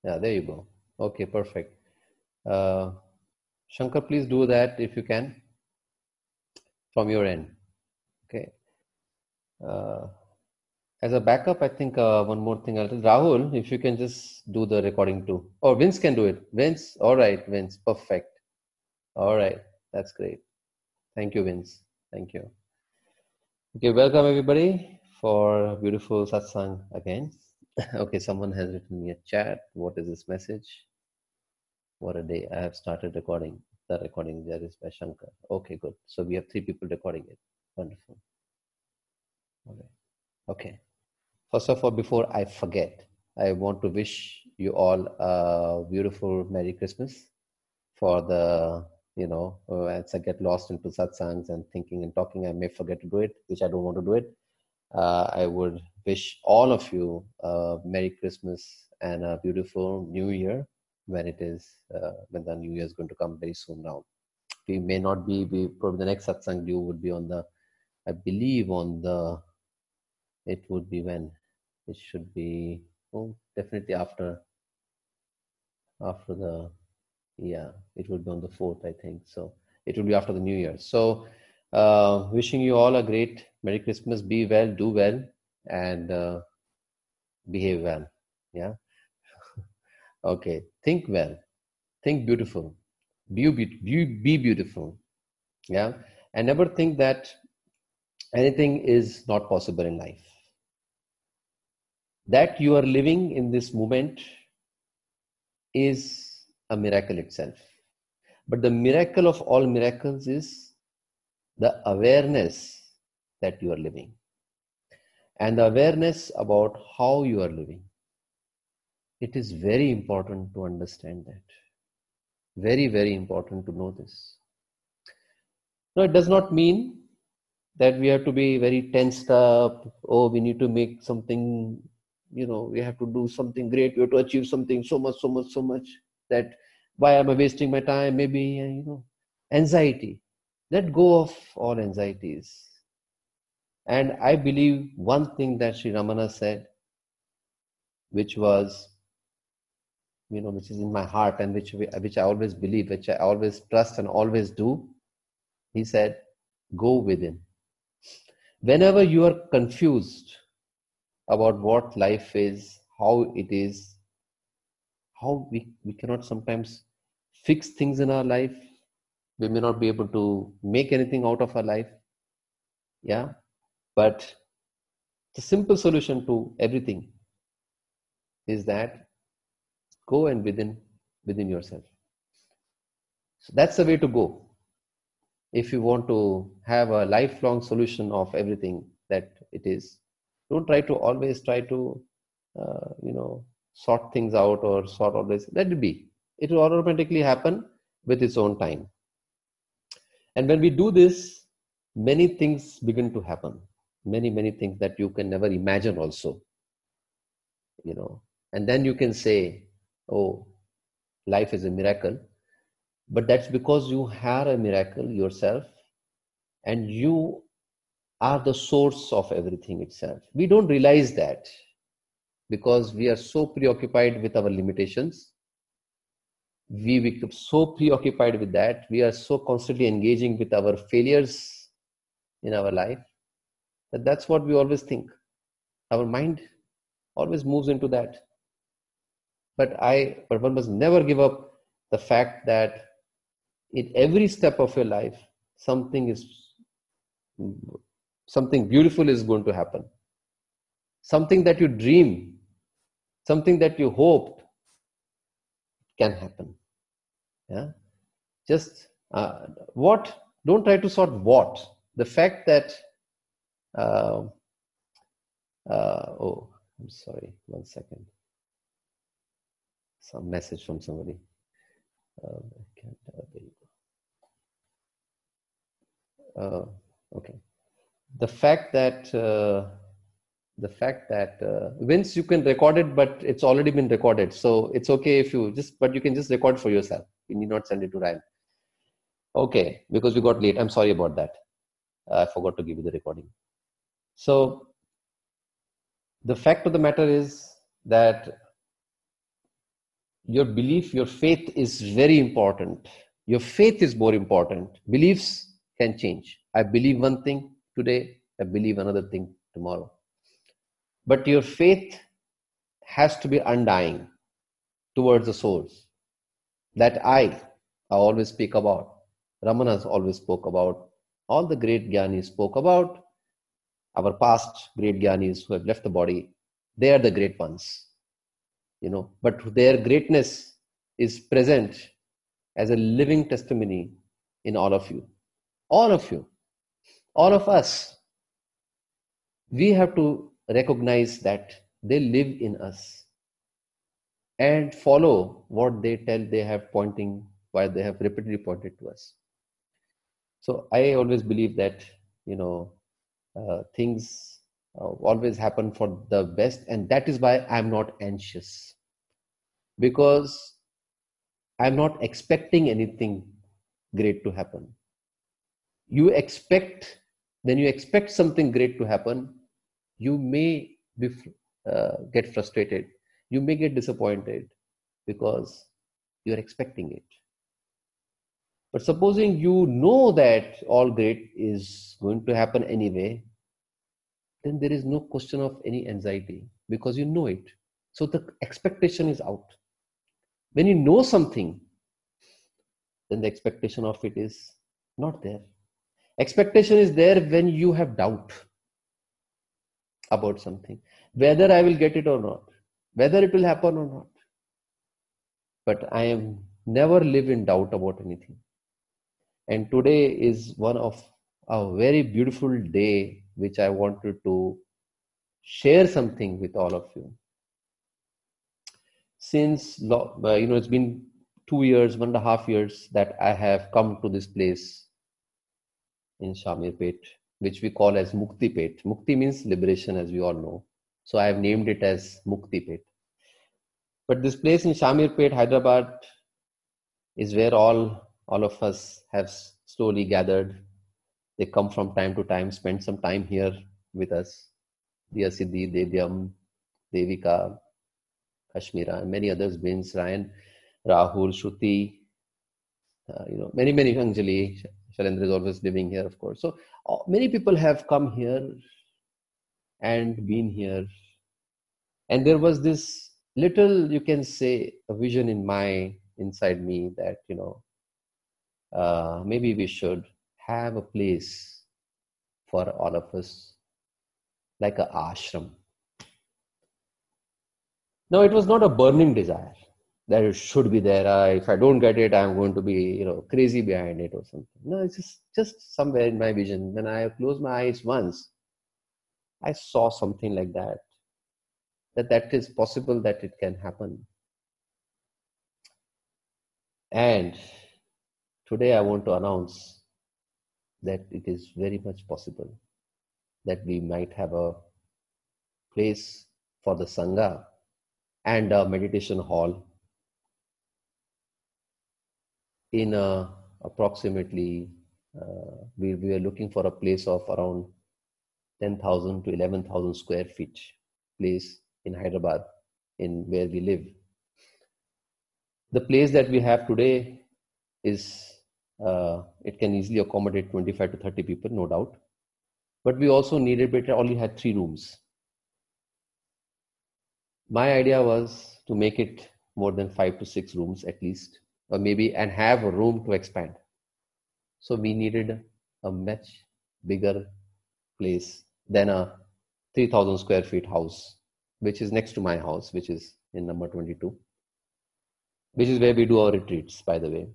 Yeah, there you go. Okay, perfect. Uh, Shankar, please do that if you can from your end. Okay. Uh, as a backup, I think one more thing I'll tell Rahul, if you can just do the recording too. Or Vince can do it. Vince, all right, Vince, perfect. All right, that's great. Thank you, Vince. Thank you. Okay, welcome everybody for a beautiful satsang again. Okay, someone has written me a chat. What is this message? What a day. I have started recording. The recording there is by Shankar. Okay, good. So we have 3 people recording it. Wonderful. Okay. Okay. First of all, before I forget, I want to wish you all a beautiful Merry Christmas for the, as I get lost into satsangs and thinking and talking, I may forget to do it, which I don't want to do it. I would wish all of you a Merry Christmas and a beautiful New Year when when the New Year is going to come very soon now. We may not be probably the next satsang due would be on the, I believe it would be when? It should be, definitely after the, yeah, it would be on the 4th, I think. So it will be after the New Year. So wishing you all a great Merry Christmas. Be well, do well, and behave well. Yeah. Okay. Think well. Think beautiful. Be beautiful. Yeah. And never think that anything is not possible in life. That you are living in this moment is a miracle itself. But the miracle of all miracles is the awareness that you are living and the awareness about how you are living. It is very important to understand that. Very, very important to know this. No, it does not mean that we have to be very tensed up. Oh, we need to make something, we have to do something great. We have to achieve something so much, so much, so much that why am I wasting my time? Maybe, anxiety. Let go of all anxieties. And I believe one thing that Sri Ramana said, which was, which is in my heart and which I always believe, which I always trust and always do. He said, go within. Whenever you are confused about what life is, how it is, how we cannot sometimes fix things in our life, we may not be able to make anything out of our life. Yeah. But the simple solution to everything is that go and within yourself. So that's the way to go. If you want to have a lifelong solution of everything that it is, don't try to always try to, sort things out or sort always, let it be. It will automatically happen with its own time. And when we do this, many things begin to happen. Many, many things that you can never imagine also, and then you can say, oh, life is a miracle. But that's because you are a miracle yourself and you are the source of everything itself. We don't realize that because we are so preoccupied with our limitations. We become so preoccupied with that. We are so constantly engaging with our failures in our life that's what we always think. Our mind always moves into that. But one must never give up the fact that in every step of your life, something beautiful is going to happen. Something that you dream, something that you hoped can happen. Yeah. Just what? Don't try to sort what. The fact that oh, I'm sorry. 1 second. Some message from somebody. There you go. Okay. The fact that Vince, you can record it, but it's already been recorded, so it's okay if you but you can just record for yourself. You need not send it to Ryan. Okay, because we got late. I'm sorry about that. I forgot to give you the recording. So the fact of the matter is that your belief, your faith is very important. Your faith is more important. Beliefs can change. I believe one thing today, I believe another thing tomorrow. But your faith has to be undying towards the source. That I always speak about. Ramanas always spoke about. All the great Gyanis spoke about. Our past great Gyanis who have left the body, they are the great ones. But their greatness is present as a living testimony in all of you. All of you. All of us. We have to recognize that they live in us and follow what they tell they have pointing, why they have repeatedly pointed to us. So I always believe that, things always happen for the best, and that is why I'm not anxious, because I'm not expecting anything great to happen. When you expect something great to happen, you may get frustrated. You may get disappointed because you're expecting it. But supposing you know that all great is going to happen anyway, then there is no question of any anxiety because you know it. So the expectation is out. When you know something, then the expectation of it is not there. Expectation is there when you have doubt about something, whether I will get it or not, whether it will happen or not. But I am never live in doubt about anything. And today is one of a very beautiful day, which I wanted to share something with all of you. Since, it's been 2 years, 1.5 years that I have come to this place in Shamirpet, which we call as Muktipet. Mukti means liberation, as we all know. So I have named it as Muktipet. But this place in Shamirpet, Hyderabad, is where all of us have slowly gathered. They come from time to time, spend some time here with us. Diya Siddhi, Devyam, Devika, Kashmira, and many others, Vince, Ryan, Rahul, Shruti, many Anjali, Shalendra is always living here, of course. So many people have come here and been here. And there was this little, you can say, a vision inside me that, maybe we should have a place for all of us, like a ashram. Now, it was not a burning desire that it should be there. If I don't get it, I'm going to be, crazy behind it or something. No, it's just somewhere in my vision. When I closed my eyes once, I saw something like that is possible, that it can happen. And today I want to announce that it is very much possible that we might have a place for the Sangha and a meditation hall in approximately, we are looking for a place of around 10,000 to 11,000 square feet place in Hyderabad, in where we live. The place that we have today is, it can easily accommodate 25 to 30 people, no doubt. But we also needed, it only had 3 rooms. My idea was to make it more than 5 to 6 rooms at least, or maybe, and have a room to expand. So we needed a much bigger place than a 3,000 square feet house, which is next to my house, which is in number 22, which is where we do our retreats, by the way.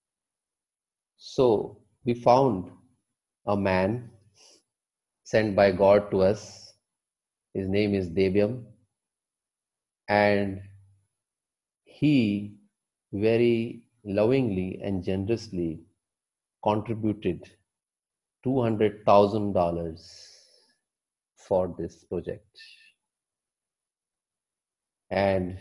So we found a man sent by God to us. His name is Devyam, and he very lovingly and generously contributed $200,000 for this project. And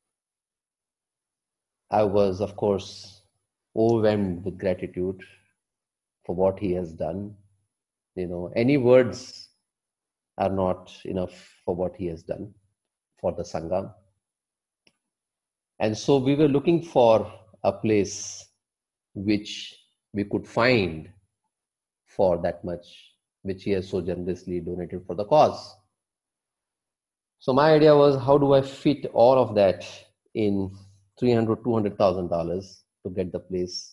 I was, of course, overwhelmed with gratitude for what he has done. Any words are not enough for what he has done for the Sangha. And so we were looking for a place which we could find for that much, which he has so generously donated for the cause. So my idea was, how do I fit all of that in $200,000 to get the place?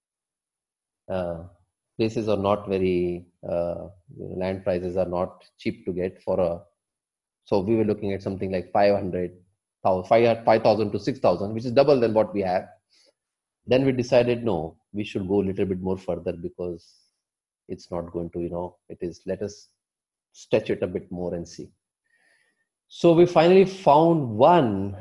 Places are not very, land prices are not cheap to get for a, so we were looking at something like 5,000 to 6,000, which is double than what we have. Then we decided, no, we should go a little bit more further, because it's not going to, let us stretch it a bit more and see. So we finally found one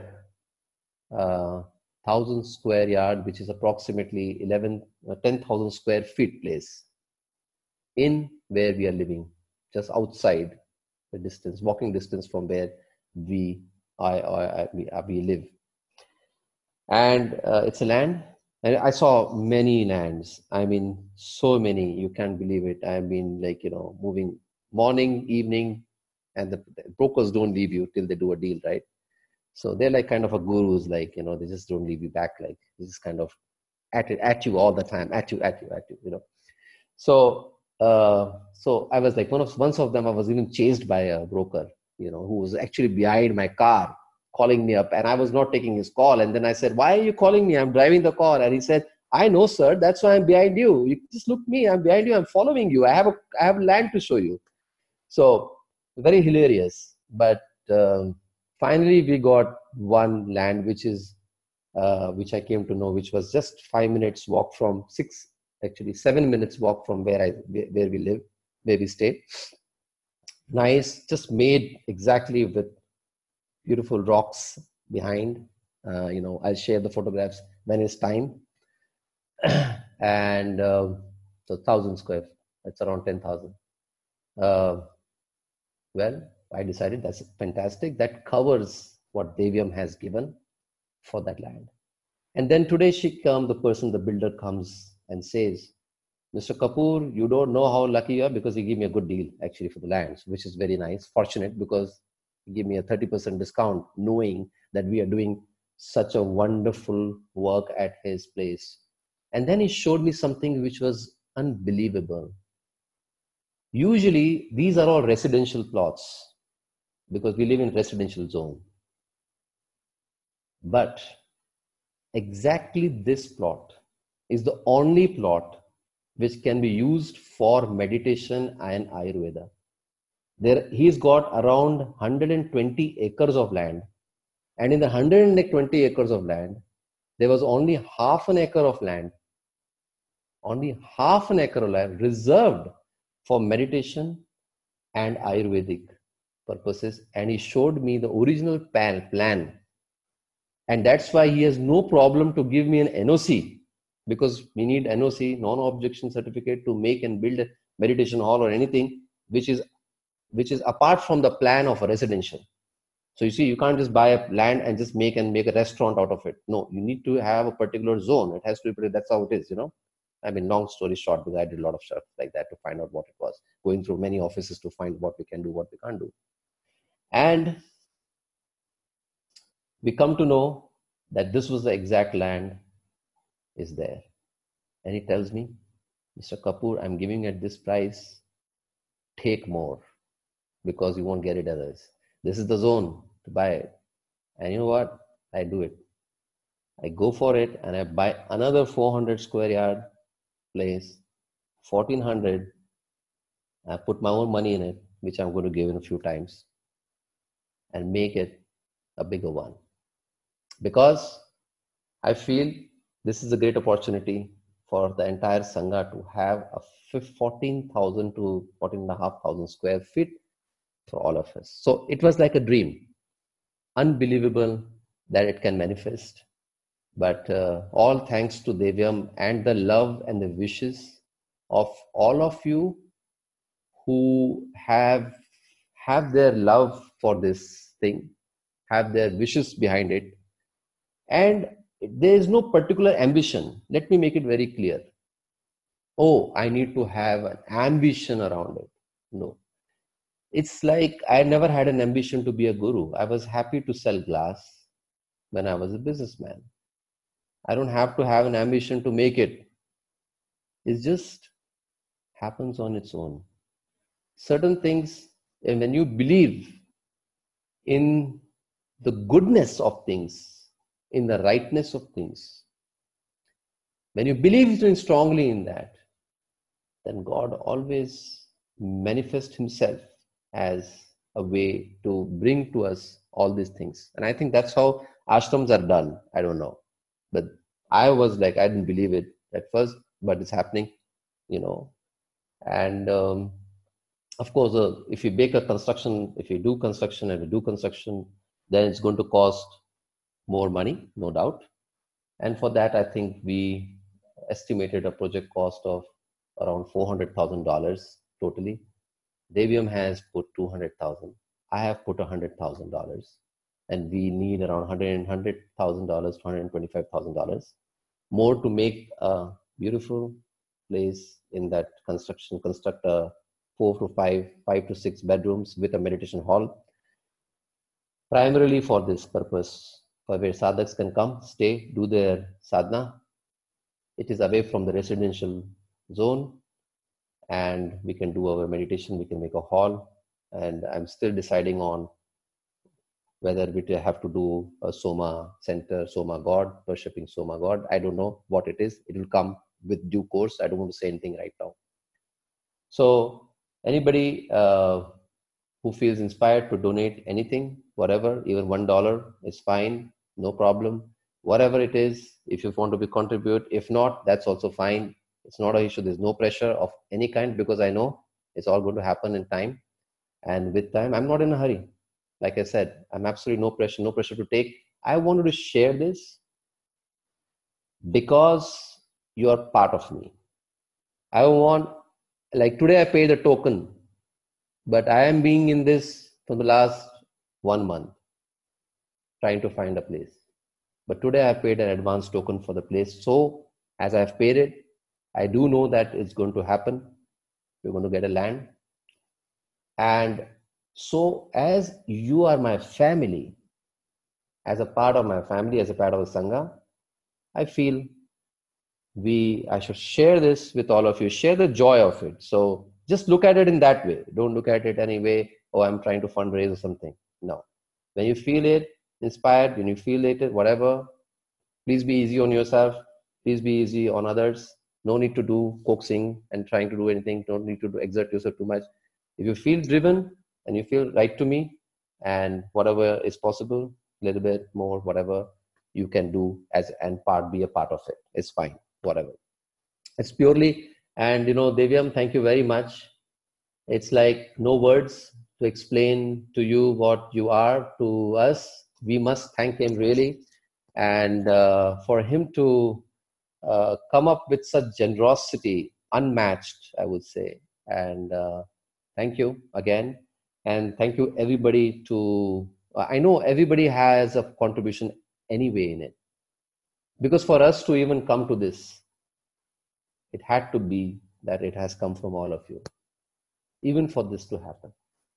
1,000 square yard, which is approximately 10,000 square feet place in where we are living, just outside the distance, walking distance from where we live. And it's a land, and I saw many lands. I mean, so many, you can't believe it. I've been moving morning, evening, and the brokers don't leave you till they do a deal, right? So they're like kind of a gurus, they just don't leave you back. Like, this is kind of at you all the time, at you. So I was like, once of them, I was even chased by a broker, who was actually behind my car, calling me up, and I was not taking his call. And then I said, "Why are you calling me? I'm driving the car." And he said, "I know, sir. That's why I'm behind you. You just look me. I'm behind you. I'm following you. I have land to show you." So very hilarious. But finally, we got one land, which I came to know, which was just 7 minutes walk from where we live, where we stay. Nice, just made exactly with beautiful rocks behind. I'll share the photographs when it's time. And so 1,000 square, that's around 10,000. Well, I decided that's fantastic. That covers what Devyam has given for that land. And then today the builder comes and says, "Mr. Kapoor, you don't know how lucky you are, because he gave me a good deal actually for the lands," which is very nice. Fortunate, because he gave me a 30% discount, knowing that we are doing such a wonderful work at his place. And then he showed me something which was unbelievable. Usually, these are all residential plots, because we live in residential zone. But exactly this plot is the only plot which can be used for meditation and Ayurveda. He's got around 120 acres of land. And in the 120 acres of land, there was only half an acre of land reserved for meditation and Ayurvedic purposes. And he showed me the original plan. And that's why he has no problem to give me an NOC, because we need NOC, non-objection certificate, to make and build a meditation hall or anything which is apart from the plan of a residential. So you see, you can't just buy a land and just make a restaurant out of it. No, you need to have a particular zone. It has to be, that's how it is, I mean, long story short, because I did a lot of stuff like that to find out what it was, going through many offices to find what we can do, what we can't do. And we come to know that this was the exact land is there. And he tells me, "Mr. Kapoor, I'm giving at this price. Take more, because you won't get it others. This is the zone to buy it." And you know what? I do it. I go for it, and I buy another 400 square yard place, 1,400. I put my own money in it, which I'm going to give in a few times, and make it a bigger one. Because I feel this is a great opportunity for the entire Sangha to have a 14,000 to 14,500 square feet for all of us. So it was like a dream. Unbelievable that it can manifest. But all thanks to Devyam and the love and the wishes of all of you who have their love for this thing, have their wishes behind it. And there is no particular ambition. Let me make it very clear. Oh, I need to have an ambition around it. No. It's like I never had an ambition to be a guru. I was happy to sell glass, when I was a businessman. I don't have to have an ambition to make it. It just happens on its own. Certain things, and when you believe in the goodness of things, in the rightness of things, when you believe strongly in that, then God always manifests himself as a way to bring to us all these things. And I think that's how ashrams are done. I don't know. But I was like, I didn't believe it at first, but it's happening, you know. And of course, if you make a construction, if you do construction and we do construction, then it's going to cost more money, no doubt. And for that, I think we estimated a project cost of around $400,000 totally. Devyam has put 200,000. I have put $100,000, and we need around $100,000 to $125,000 more to make a beautiful place in that construction. Construct a 5 to 6 bedrooms with a meditation hall, primarily for this purpose, for where sadhaks can come, stay, do their sadhana. It is away from the residential zone, and we can do our meditation. We can make a hall, and I'm still deciding on whether we have to do a Soma center, Soma God, worshipping Soma God. I don't know what it is. It will come with due course. I don't want to say anything right now. So anybody who feels inspired to donate anything, whatever, even $1 is fine, no problem. Whatever it is, if you want to contribute, if not, that's also fine. It's not an issue. There's no pressure of any kind, because I know it's all going to happen in time. And with time, I'm not in a hurry. Like I said, I'm absolutely no pressure to take. I wanted to share this because you're part of me. I want, like today I paid a token, but I am being in this for the last 1 month, trying to find a place. But today I paid an advance token for the place. So as I've paid it, I do know that it's going to happen. We're going to get a land. And so as you are my family, as a part of my family, as a part of the Sangha, I feel I should share this with all of you, share the joy of it. So just look at it in that way. Don't look at it any way, oh, I'm trying to fundraise or something. No. When you feel it, inspired, when you feel it, whatever, please be easy on yourself. Please be easy on others. No need to do coaxing and trying to do anything. Don't need to exert yourself too much. If you feel driven and you feel right to me, and whatever is possible, a little bit more, whatever you can do be a part of it. It's fine, whatever. It's purely, and Devyam, thank you very much. It's like no words to explain to you what you are to us. We must thank him really. And for him to come up with such generosity, unmatched, I would say. And thank you again. And thank you everybody I know everybody has a contribution anyway in it. Because for us to even come to this, it had to be that it has come from all of you. Even for this to happen,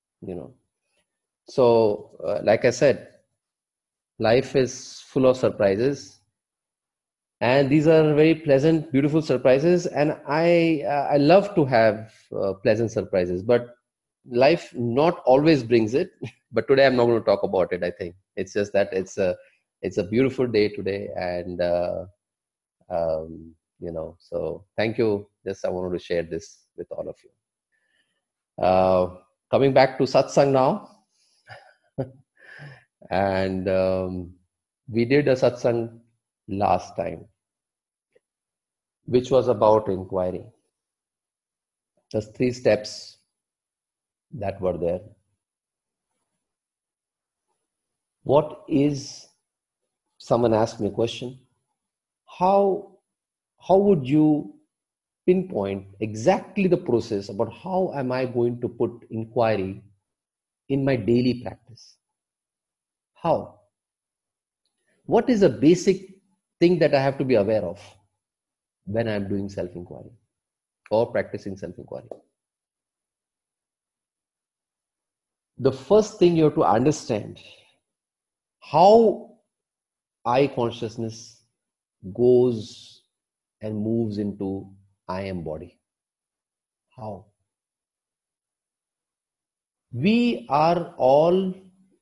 So, like I said, life is full of surprises. And these are very pleasant, beautiful surprises. And I love to have pleasant surprises. But life not always brings it. But today I'm not going to talk about it, I think. It's just that it's a beautiful day today. And, so thank you. Just I wanted to share this with all of you. Coming back to satsang now. And we did a satsang last time, which was about inquiry. There's 3 steps that were there. Someone asked me a question, how would you pinpoint exactly the process about how am I going to put inquiry in my daily practice? How? What is a basic thing that I have to be aware of when I'm doing self-inquiry or practicing self-inquiry? The first thing you have to understand, how, when you are practicing self-inquiry, what is the basic thing that I have to be aware of when I'm doing self-inquiry or practicing self-inquiry? The first thing you have to understand, how, when you are practicing self-inquiry, what is the basic thing that I have to be aware of when I'm doing self-inquiry or practicing self-inquiry? The first thing you have to understand, I consciousness goes and moves into I am body. How? We are all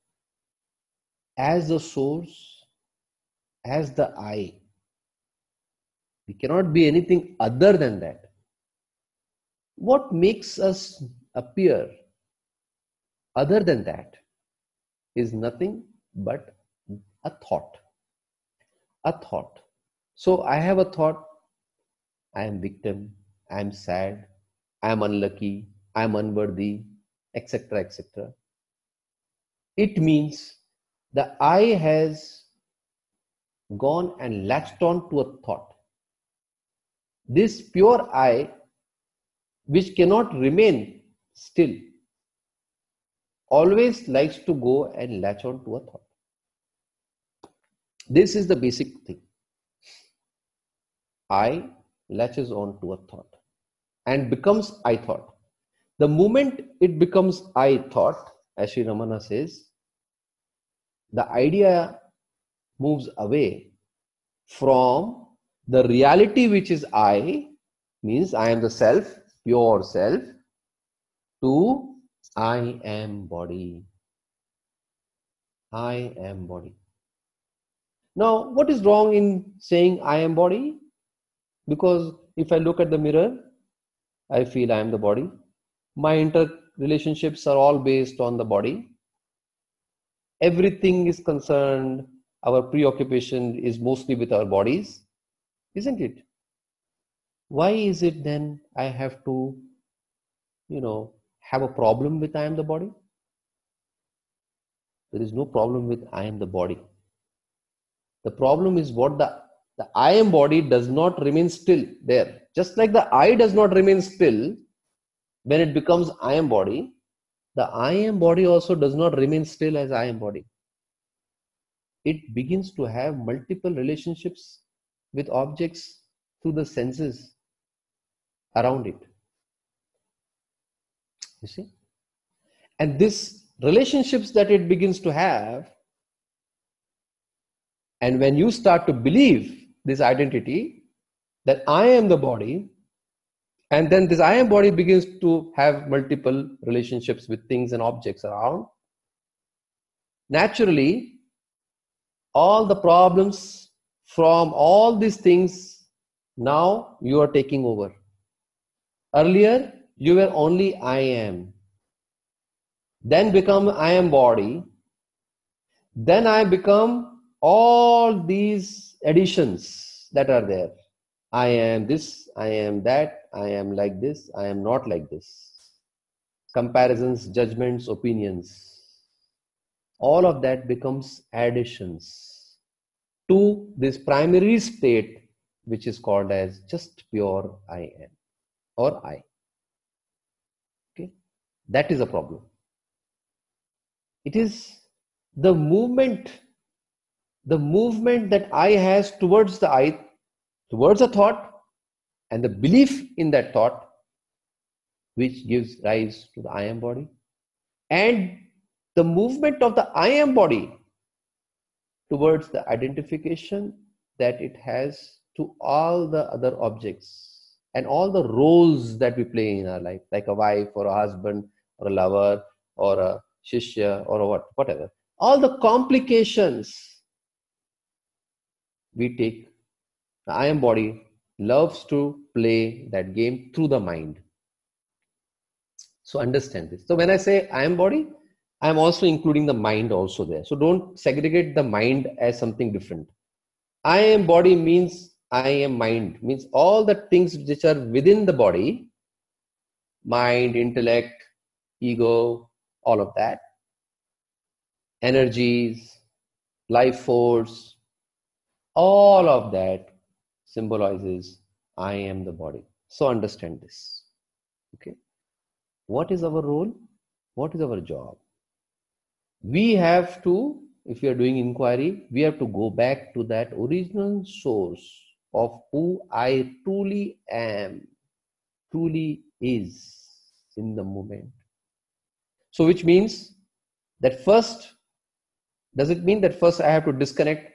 as the source, as the I. We cannot be anything other than that. What makes us appear other than that is nothing but a thought. A thought. So I have a thought, I am victim, I am sad, I am unlucky, I am unworthy, etc., etc. It means the I has gone and latched on to a thought. This pure I, which cannot remain still, always likes to go and latch on to a thought. This is the basic thing. I latches on to a thought and becomes I thought. The moment it becomes I thought, as Sri Ramana says, the idea moves away from the reality which is I, means I am the self, pure self, to I am body. I am body. Now, what is wrong in saying I am body? Because if I look at the mirror, I feel I am the body. My interrelationships are all based on the body. Everything is concerned, our preoccupation is mostly with our bodies, isn't it? Why is it then I have to, have a problem with I am the body? There is no problem with I am the body. The problem is what the I am body does not remain still there. Just like the I does not remain still when it becomes I am body, the I am body also does not remain still as I am body. It begins to have multiple relationships with objects through the senses around it. You see? And this relationships that it begins to have, and when you start to believe this identity that I am the body, and then this I am body begins to have multiple relationships with things and objects around, naturally, all the problems from all these things, now you are taking over. Earlier, you were only I am. Then become I am body. Then I become all these additions that are there. I am this, I am that, I am like this, I am not like this. Comparisons, judgments, opinions. All of that becomes additions to this primary state, which is called as just pure I am or I. Okay, that is a problem. It is the movement that I has towards the I, towards a thought, and the belief in that thought, which gives rise to the I am body, and the movement of the I am body towards the identification that it has to all the other objects and all the roles that we play in our life, like a wife or a husband or a lover or a shishya or whatever. All the complications we take. The I am body loves to play that game through the mind. So understand this. So when I say I am body, I am also including the mind also there. So don't segregate the mind as something different. I am body means I am mind, means all the things which are within the body, mind, intellect, ego, all of that, energies, life force, all of that symbolizes I am the body. So understand this. Okay. What is our role? What is our job? We have to, if we are doing inquiry, we have to go back to that original source of who I truly am, truly is in the moment. So which means that first, does it mean that first I have to disconnect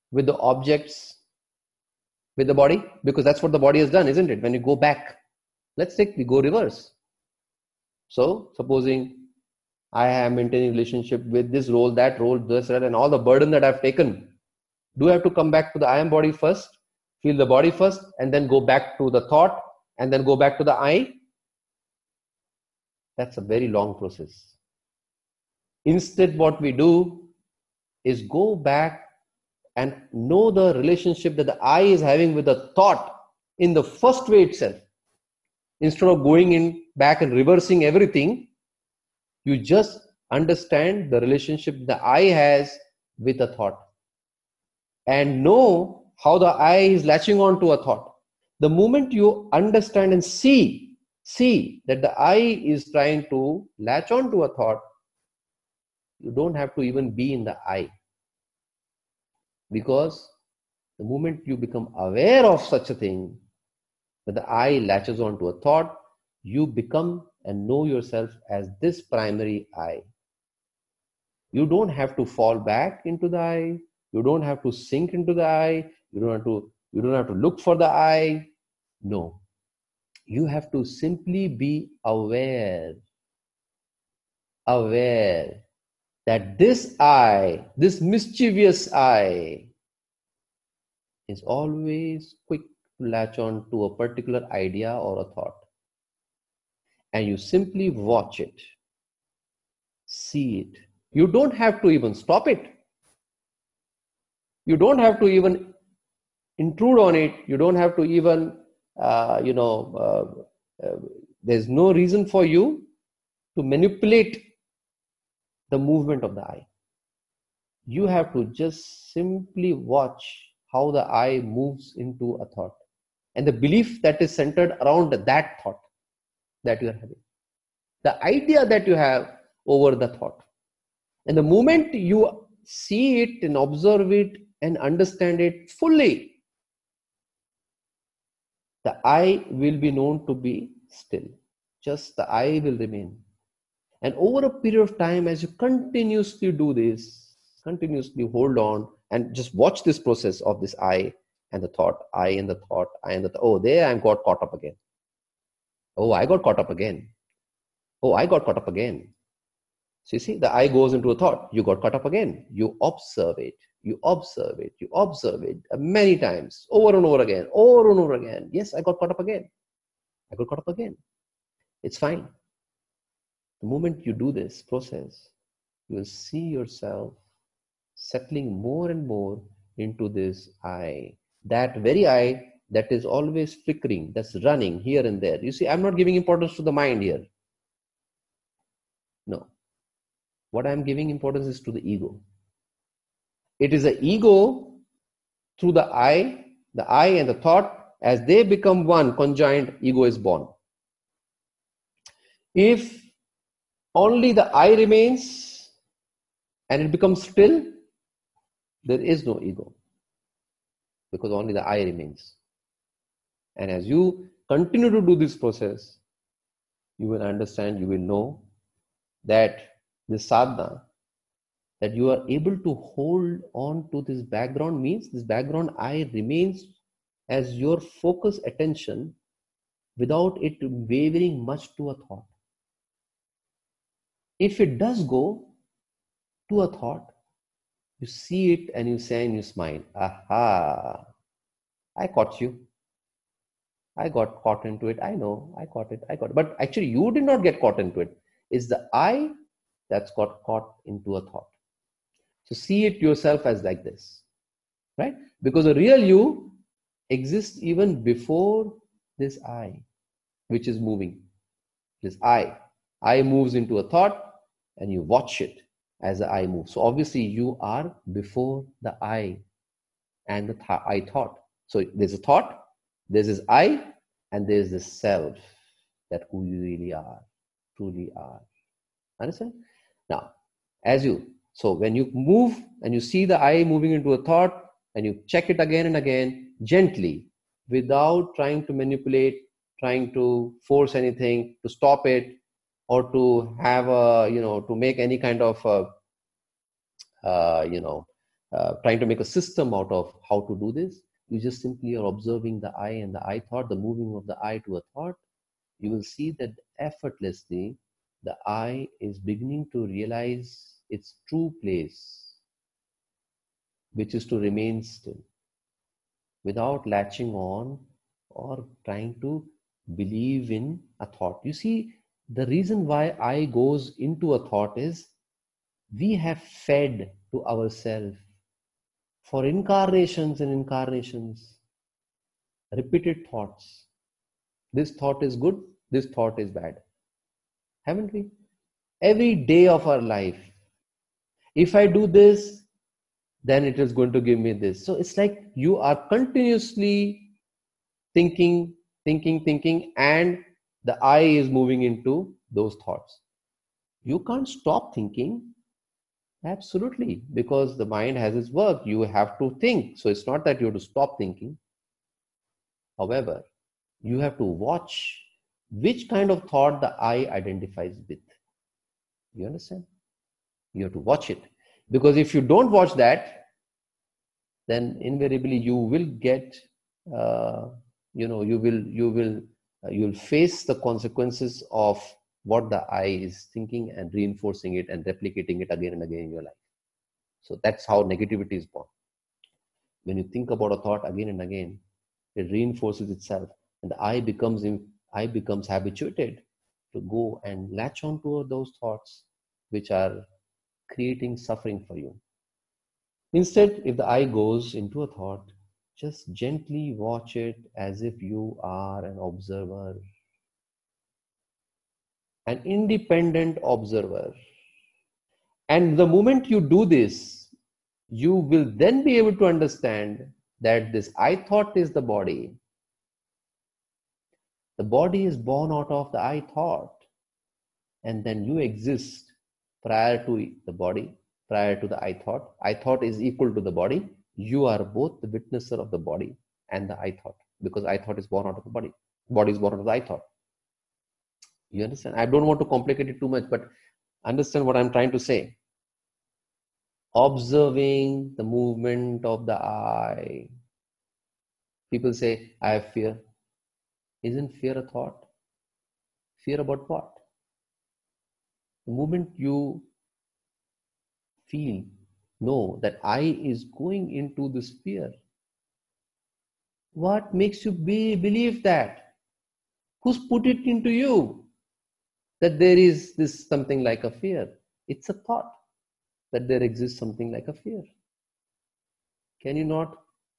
with the objects, with the body? Because that's what the body has done, isn't it? When you go back, we go reverse. So supposing I am maintaining relationship with this role, that role, this, and all the burden that I've taken. Do I have to come back to the I am body first, feel the body first, and then go back to the thought, and then go back to the I? That's a very long process. Instead, what we do is go back and know the relationship that the I is having with the thought in the first way itself. Instead of going in back and reversing everything, you just understand the relationship the I has with the thought and know how the I is latching on to a thought. The moment you understand and see that the I is trying to latch on to a thought, you don't have to even be in the I. Because the moment you become aware of such a thing, that the I latches on to a thought, you become and know yourself as this primary I. You don't have to fall back into the I. You don't have to sink into the I. You don't have to look for the I. No. You have to simply be aware that this I, this mischievous I, is always quick to latch on to a particular idea or a thought. And you simply watch it, see it. You don't have to even stop it. You don't have to even intrude on it. You don't have to even, there's no reason for you to manipulate the movement of the I. You have to just simply watch how the I moves into a thought and the belief that is centered around that thought that you are having, the idea that you have over the thought. And the moment you see it and observe it and understand it fully, the I will be known to be still. Just the I will remain. And over a period of time, as you continuously do this, continuously hold on and just watch this process of this I and the thought, I and the thought, I and the thought. Oh, there I got caught up again. Oh, I got caught up again. Oh, I got caught up again. So you see, the I goes into a thought. You got caught up again. You observe it. You observe it. You observe it many times, over and over again, over and over again. Yes, I got caught up again. I got caught up again. It's fine. The moment you do this process, you will see yourself settling more and more into this I. That very I that is always flickering, that's running here and there. You see, I'm not giving importance to the mind here. No. What I'm giving importance is to the ego. It is the ego through the I and the thought, as they become one, conjoined, ego is born. If only the I remains and it becomes still, there is no ego, because only the I remains. And as you continue to do this process, you will understand, you will know that this sadhana, that you are able to hold on to this background, means this background I remains as your focus attention without it wavering much to a thought. If it does go to a thought, you see it and you say and you smile, aha, I caught you. I got caught into it. I know, I got it. But actually you did not get caught into it. It's the I that's got caught into a thought. So see it yourself as like this, right? Because the real you exists even before this I, which is moving. This I moves into a thought and you watch it as the I moves. So obviously you are before the I and the I thought. So there's a thought, there's this I, and there's this self, that who you really are, truly are. Understand? Now, so when you move and you see the I moving into a thought and you check it again and again, gently, without trying to manipulate, trying to force anything, to stop it, or to have to make any kind of, trying to make a system out of how to do this. You just simply are observing the eye and the eye thought, the moving of the eye to a thought. You will see that effortlessly the eye is beginning to realize its true place, which is to remain still without latching on or trying to believe in a thought. You see, the reason why eye goes into a thought is we have fed to ourselves for incarnations and incarnations repeated thoughts. This thought is good, this thought is bad. Haven't we? Every day of our life. If I do this, then it is going to give me this. So it's like you are continuously thinking, and the eye is moving into those thoughts. You can't stop thinking. Absolutely, because the mind has its work. You have to think. So it's not that you have to stop thinking. However, you have to watch which kind of thought the eye identifies with. You understand? You have to watch it. Because if you don't watch that, then invariably you will get, you'll face the consequences of what the eye is thinking and reinforcing it and replicating it again and again in your life. So that's how negativity is born. When you think about a thought again and again, it reinforces itself, and the eye becomes habituated to go and latch onto those thoughts which are creating suffering for you. Instead, if the eye goes into a thought, just gently watch it as if you are an observer, an independent observer. And the moment you do this, you will then be able to understand that this I thought is the body. The body is born out of the I thought. And then you exist prior to the body, prior to the I thought. I thought is equal to the body. You are both the witnesser of the body and the I thought, because I thought is born out of the body. Body is born out of the I thought. You understand? I don't want to complicate it too much, but understand what I'm trying to say. Observing the movement of the eye. People say, I have fear. Isn't fear a thought? Fear about what? The moment you know that I is going into this fear, what makes you believe that? Who's put it into you that there is this something like a fear? It's a thought that there exists something like a fear. Can you not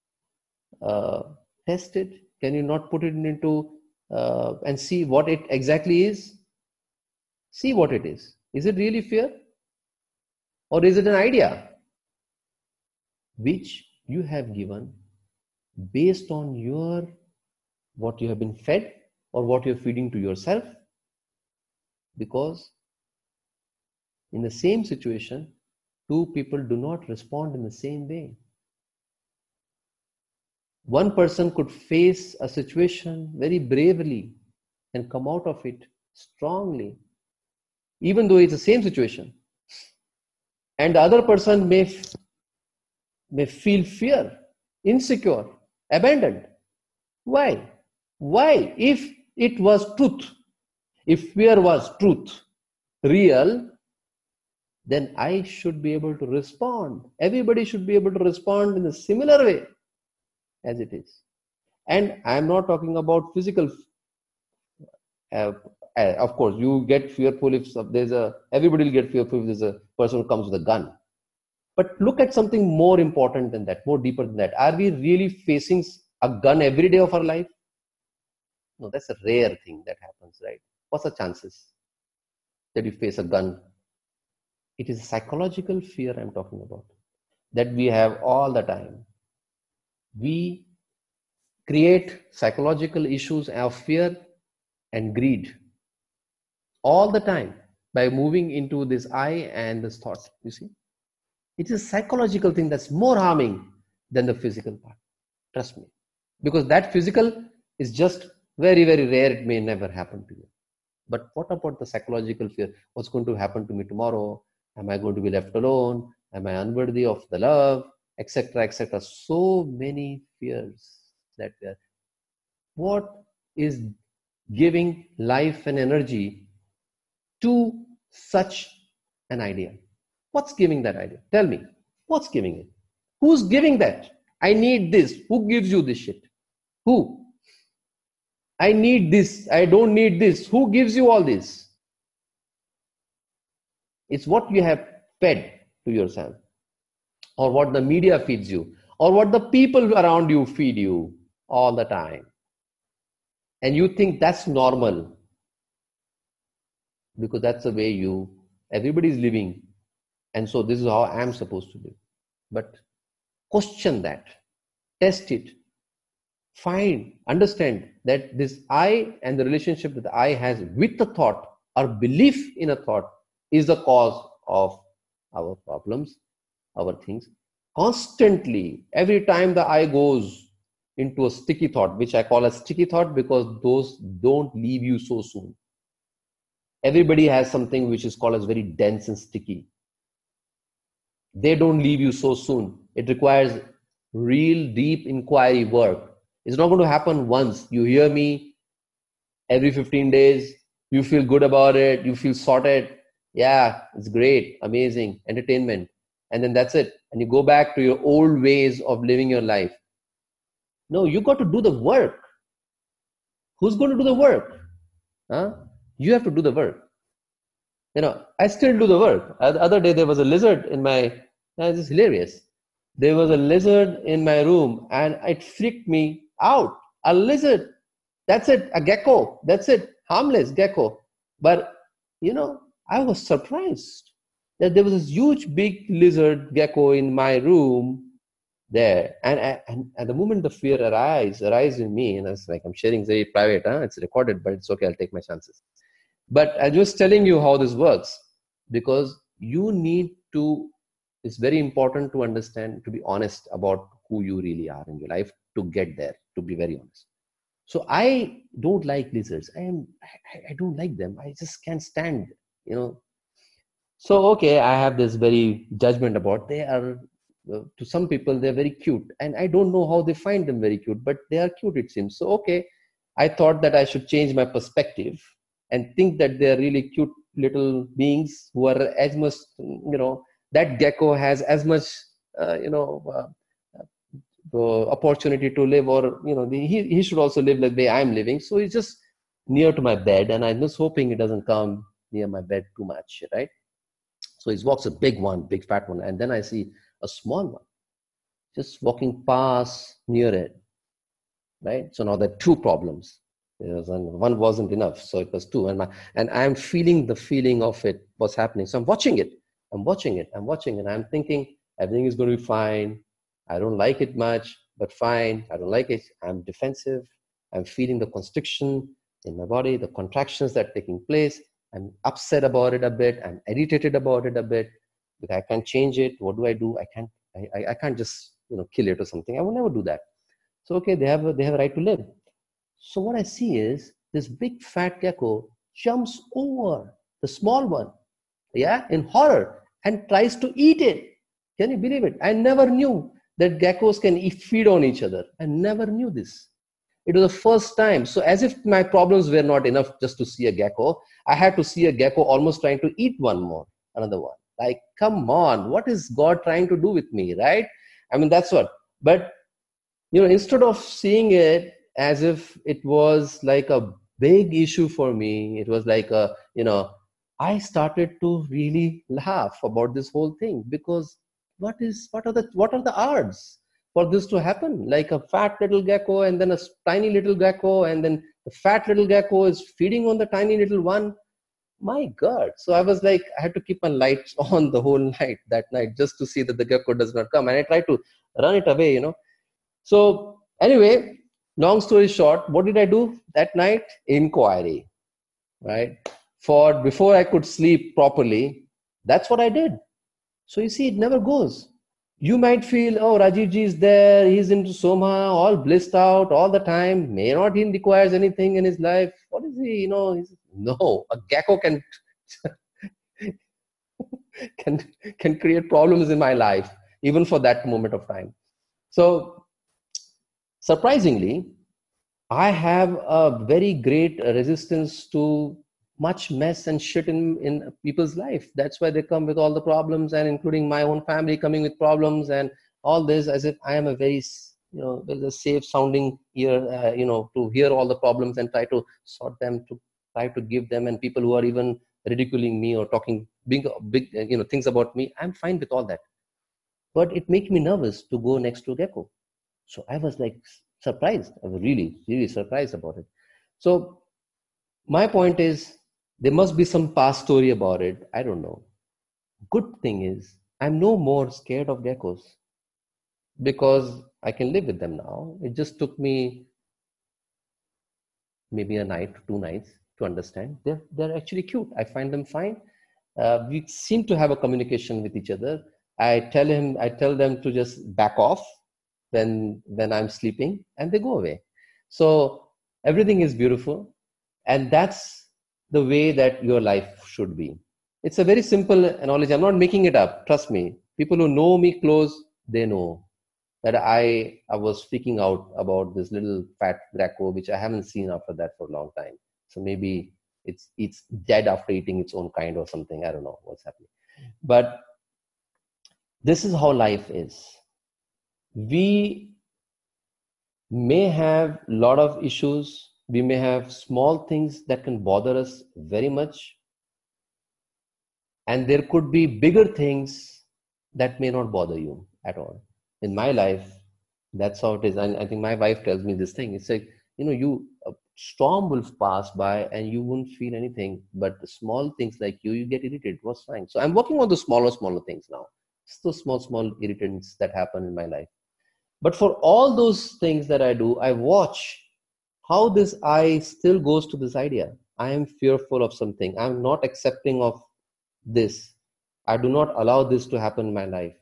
test it? Can you not put it into and see what it exactly is? See what it is. Is it really fear? Or is it an idea which you have given based on what you have been fed or what you're feeding to yourself? Because in the same situation, two people do not respond in the same way. One person could face a situation very bravely and come out of it strongly, even though it's the same situation. And the other person may feel fear, insecure, abandoned. Why? Why? If it was truth, if fear was truth, real, then I should be able to respond. Everybody should be able to respond in a similar way as it is. And I'm not talking about physical. Of course, you get fearful if everybody will get fearful if there's a person who comes with a gun. But look at something more important than that, more deeper than that. Are we really facing a gun every day of our life? No, that's a rare thing that happens, right? What's the chances that you face a gun? It is a psychological fear I'm talking about, that we have all the time. We create psychological issues of fear and greed all the time by moving into this I and this thought. You see, it is a psychological thing that's more harming than the physical part. Trust me, because that physical is just very, very rare. It may never happen to you. But what about the psychological fear? What's going to happen to me tomorrow? Am I going to be left alone? Am I unworthy of the love? etc., etc. So many fears that we are. What is giving life and energy to such an idea? What's giving that idea? Tell me. What's giving it? Who's giving that? I need this. Who gives you this shit? Who? I need this. I don't need this. Who gives you all this? It's what you have fed to yourself, or what the media feeds you, or what the people around you feed you all the time. And you think that's normal because that's the way everybody's living. And so this is how I'm supposed to live. But question that, test it, understand that this I and the relationship that I has with the thought or belief in a thought is the cause of our problems, our things. Constantly, every time the I goes into a sticky thought, which I call a sticky thought because those don't leave you so soon. Everybody has something which is called as very dense and sticky. They don't leave you so soon. It requires real deep inquiry work. It's not going to happen once. You hear me every 15 days, you feel good about it, you feel sorted. Yeah, it's great, amazing, entertainment. And then that's it. And you go back to your old ways of living your life. No, you got to do the work. Who's going to do the work? Huh? You have to do the work. I still do the work. The other day there was a lizard in my, this is hilarious. There was a lizard in my room and it freaked me out. A lizard. That's it. A gecko. That's it. Harmless gecko. But, I was surprised that there was this huge big lizard gecko in my room there. And at the moment the fear arise in me, and it's like, I'm sharing very private, it's recorded, but it's okay, I'll take my chances. But I'm just telling you how this works, because you need to, it's very important to understand, to be honest about who you really are in your life to get there, to be very honest. So I don't like lizards. I don't like them. I just can't stand, So, okay, I have this very judgment about, they are, to some people, they're very cute. And I don't know how they find them very cute, but they are cute, it seems. So, okay, I thought that I should change my perspective and think that they're really cute little beings who are as much, that gecko has as much, opportunity to live, or, he should also live like the way I'm living. So he's just near to my bed, and I'm just hoping he doesn't come near my bed too much, right? So he walks a big one, big fat one, and then I see a small one just walking past near it, right? So now there are two problems. One wasn't enough, so it was two, and I'm feeling the feeling of it, what's happening. So I'm watching it, and I'm thinking everything is going to be fine. I don't like it much, but fine. I don't like it. I'm defensive. I'm feeling the constriction in my body, the contractions that are taking place. I'm upset about it a bit. I'm irritated about it a bit because I can't change it. What do? I can't just kill it or something. I would never do that. So okay, they have a right to live. So what I see is this big fat gecko jumps over the small one, in horror, and tries to eat it. Can you believe it? I never knew that geckos can feed on each other. I never knew this. It was the first time. So as if my problems were not enough just to see a gecko, I had to see a gecko almost trying to eat another one. Like, come on, what is God trying to do with me, right? I mean, that's what. But, instead of seeing it as if it was like a big issue for me, it was like I started to really laugh about this whole thing, because what are the odds for this to happen? Like a fat little gecko and then a tiny little gecko, and then the fat little gecko is feeding on the tiny little one. My God. So I was like, I had to keep my lights on the whole night that night just to see that the gecko does not come. And I tried to run it away, So anyway, long story short, what did I do that night? Inquiry, right? Before I could sleep properly, that's what I did. So you see, it never goes. You might feel, oh, Rajiv ji is there, he's into Soma, all blissed out all the time. May not he requires anything in his life. What is he, no, a gecko can create problems in my life. even for that moment of time. So surprisingly, I have a very great resistance to much mess and shit in people's life. That's why they come with all the problems, and including my own family coming with problems and all this, as if I am a very, there's a safe sounding ear, to hear all the problems and try to sort them, to try to give them, and people who are even ridiculing me or talking big, things about me, I'm fine with all that. But it makes me nervous to go next to Gecko. So I was like surprised. I was really, really surprised about it. So my point is, there must be some past story about it. I don't know. Good thing is, I'm no more scared of geckos because I can live with them now. It just took me maybe a night, 2 nights to understand. They're actually cute. I find them fine. We seem to have a communication with each other. I tell them to just back off when I'm sleeping, and they go away. So everything is beautiful, and that's the way that your life should be. It's a very simple analogy. I'm not making it up. Trust me. People who know me close, they know that I was freaking out about this little fat Greco, which I haven't seen after that for a long time. So maybe it's dead after eating its own kind or something. I don't know what's happening. But this is how life is. We may have a lot of issues. We may have small things that can bother us very much. And there could be bigger things that may not bother you at all. In my life, that's how it is. And I think my wife tells me this thing. It's like, a storm will pass by and you won't feel anything. But the small things like you get irritated. What's fine. So I'm working on the smaller things now. It's those small irritants that happen in my life. But for all those things that I do, I watch how this eye still goes to this idea. I am fearful of something. I'm not accepting of this. I do not allow this to happen in my life.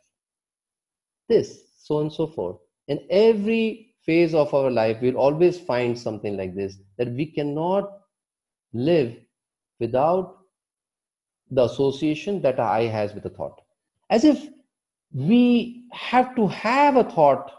This, so and so forth. In every phase of our life, we'll always find something like this, that we cannot live without the association that our eye has with a thought. As if we have to have a thought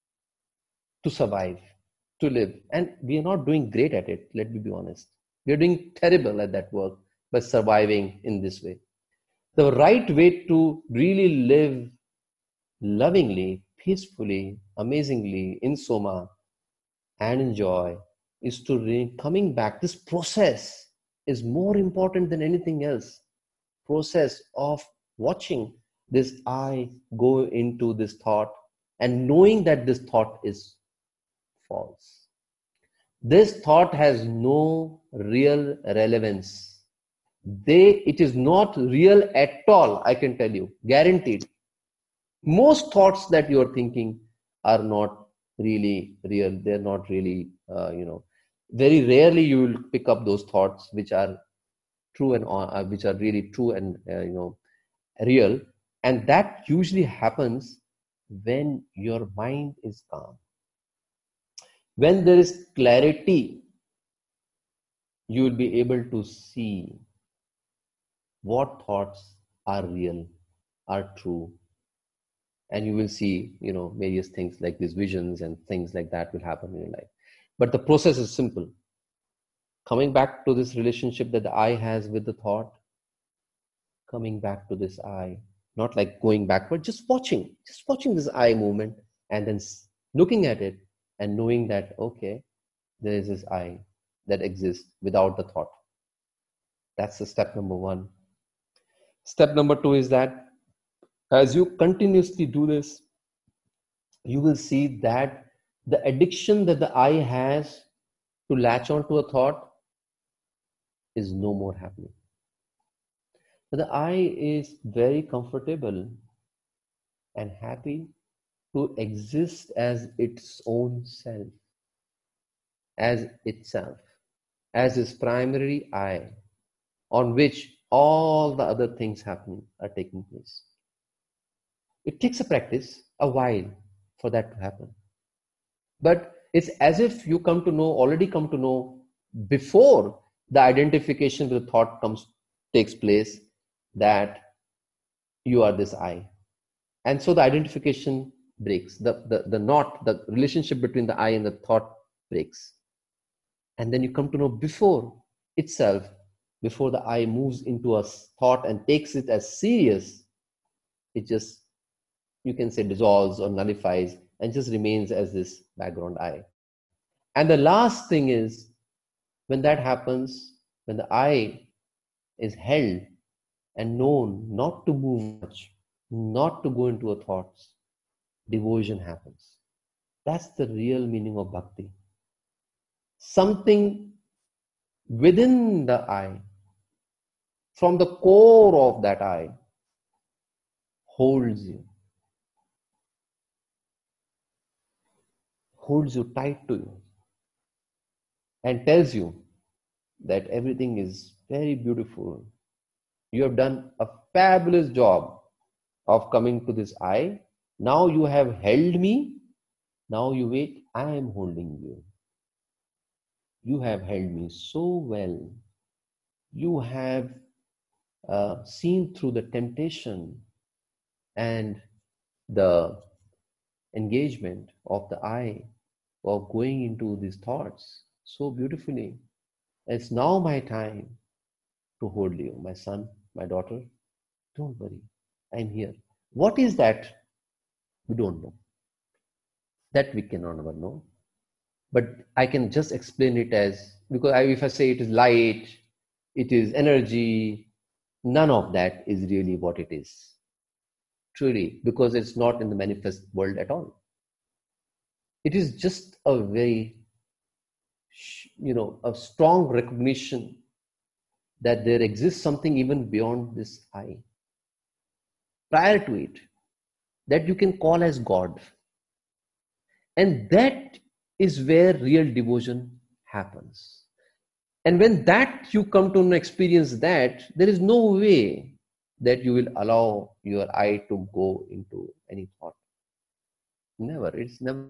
to survive, to live. And we are not doing great at it, let me be honest. We are doing terrible at that work by surviving in this way. The right way to really live lovingly, peacefully, amazingly, in Soma, and enjoy is to coming back. This process is more important than anything else. Process of watching this eye go into this thought and knowing that this thought is false. This thought has no real relevance. It is not real at all, I can tell you, guaranteed. Most thoughts that you're thinking are not really real. They're not really, very rarely you will pick up those thoughts which are true and which are really true and, real. And that usually happens when your mind is calm. When there is clarity, you will be able to see what thoughts are real, are true. And you will see, various things like these visions and things like that will happen in your life. But the process is simple. Coming back to this relationship that the eye has with the thought, coming back to this eye, not like going backward, just watching this eye movement and then looking at it and knowing that, okay, there is this eye that exists without the thought. That's the step number one. Step number two is that as you continuously do this, you will see that the addiction that the eye has to latch onto a thought is no more happening. The eye is very comfortable and happy to exist as its own self, as itself, as its primary eye, on which all the other things are taking place. It takes a practice, a while for that to happen. But it's as if you already come to know before the identification with the thought takes place, that you are this I. And so the identification breaks, the knot, the relationship between the I and the thought breaks. And then you come to know before itself, before the I moves into a thought and takes it as serious, it just, you can say, dissolves or nullifies and just remains as this background I. And the last thing is, when that happens, when the I is held and known not to move much, not to go into a thoughts, devotion happens. That's the real meaning of bhakti. Something within the I, from the core of that I, holds you tight to you, and tells you that everything is very beautiful. You have done a fabulous job of coming to this I. Now you have held me. Now you wait, I am holding you. You have held me so well. You have seen through the temptation and the engagement of the I of going into these thoughts so beautifully. It's now my time to hold you, my son, my daughter. Don't worry, I'm here. What is that? We don't know. That we cannot ever know. But I can just explain it as, because if I say it is light, it is energy, none of that is really what it is. Truly, because it's not in the manifest world at all. It is just a very, a strong recognition that there exists something even beyond this I, prior to it, that you can call as God. And that is where real devotion happens. And when that you come to experience that, there is no way that you will allow your I to go into any thought. Never. It's never.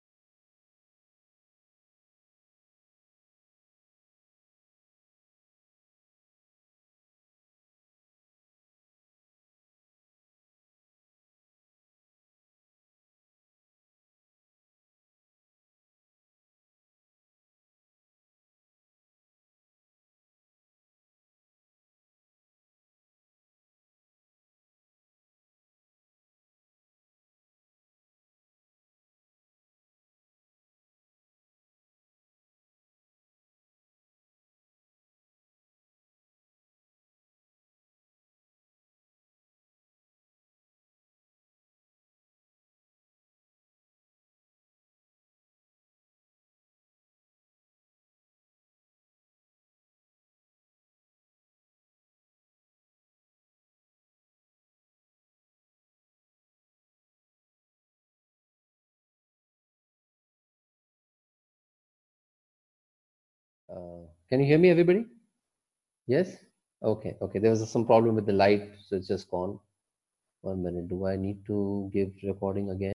Can you hear me, everybody? Yes? Okay, okay. There was some problem with the light, so it's just gone. 1 minute. Do I need to give recording again?